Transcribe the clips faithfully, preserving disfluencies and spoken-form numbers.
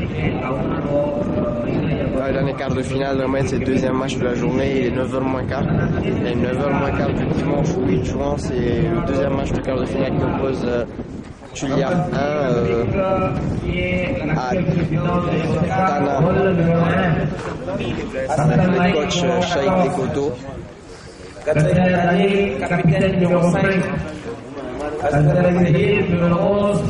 Le dernier quart de finale, vraiment, c'est le deuxième match de la journée, il est neuf heures moins quart. Et neuf heures moins quart du dimanche huit juin, c'est le deuxième match de quart de finale qui oppose euh, Julia un euh, à Tana avec le coach euh, Shaikh Dekoto. Quatrième année, capitaine numéro cinq, Aslan numéro onze,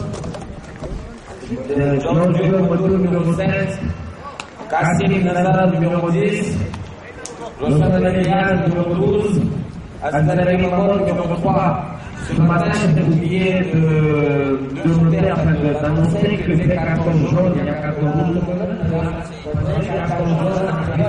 Jean Dieu numéro sept, Kassim Nazar numéro dix, Roshan Aliyan numéro douze, Aslan Mamon numéro trois. Ce matin, j'ai oublié de, de noter, enfin, d'annoncer que les cartons jaunes, il y a carton rouge, les cartons jaunes,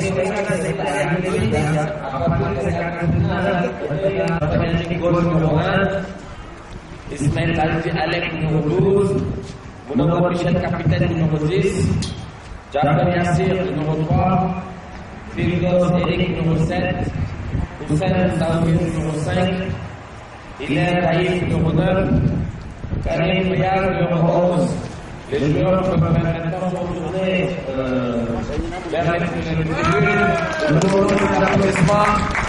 numéro un, Ismaël Alek numéro douze, Mounouba Michel capitaine numéro dix, Jafar Yassir numéro trois, Firdos Eric numéro sept, Hussein Daoud numéro cinq, Hilaire Taïf numéro neuf, Karim Riyad numéro onze. Les joueurs peuvent maintenant retourner euh, vers les tribunes. Le numéro d'applaudissement.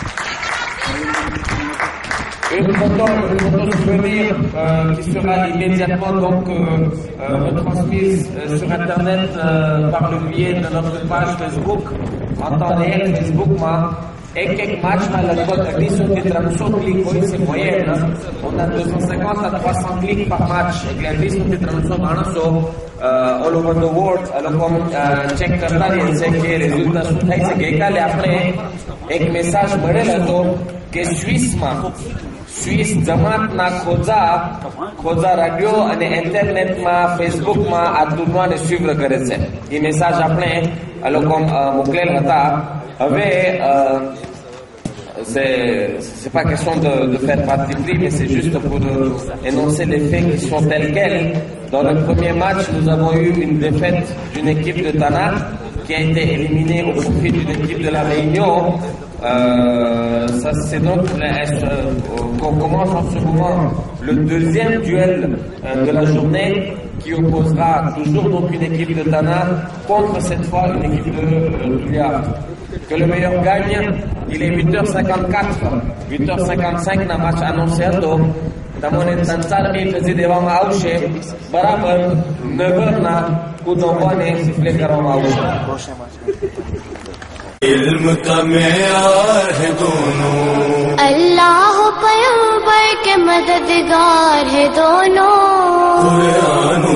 Une photo, une photo souvenir euh, qui sera immédiatement donc euh, euh, retransmise euh, sur internet euh, par le biais de notre page Facebook en temps réel Facebook. एक एक मैच में लगभग अढ़ाई सौ के तीन सौ क्लिक कोई से होए है ना उन्हें दो सौ पचास à trois cents click par match એટલે અઢાઈ સો કે ત્રણ સો માણસો ઓલ ઓવર ધ વર્લ્ડ આ લોકો ચેક કરતા રહે છે કે રિઝલ્ટ શું થાય છે ગઈકાલે આપણે એક મેસેજ મળેલ હતો કે સ્વિસમાં સ્વિસ જમાતના ખોજા ખોજા રેડિયો અને ઇન્ટરનેટમાં ફેસબુકમાં આ દુનિયાને સ્વીવ્ર કરે છે એ મેસેજ આપણે આ લોકો મોકલેલ હતા. હવે c'est pas question de, de faire partie pris, mais c'est juste pour euh, énoncer les faits qui sont tels quels. Dans le premier match, nous avons eu une défaite d'une équipe de Tana qui a été éliminée au profit d'une équipe de la Réunion. Euh, ça c'est donc euh, qu'on commence en ce moment le deuxième duel euh, de la journée qui opposera toujours donc une équipe de Tana contre cette fois une équipe de Julia. Que le meilleur gagne, il est huit heures cinquante-quatre, huit heures cinquante-cinq dans le match annoncé à Tom. Dans mon instantar, il faisait devant Maouché, Barabar, neuf heures, ou dans mon sifflet Karam Maouché. इल्म का मेयार है दोनों अल्लाह पैगंबर के मददगार है दोनों कुरान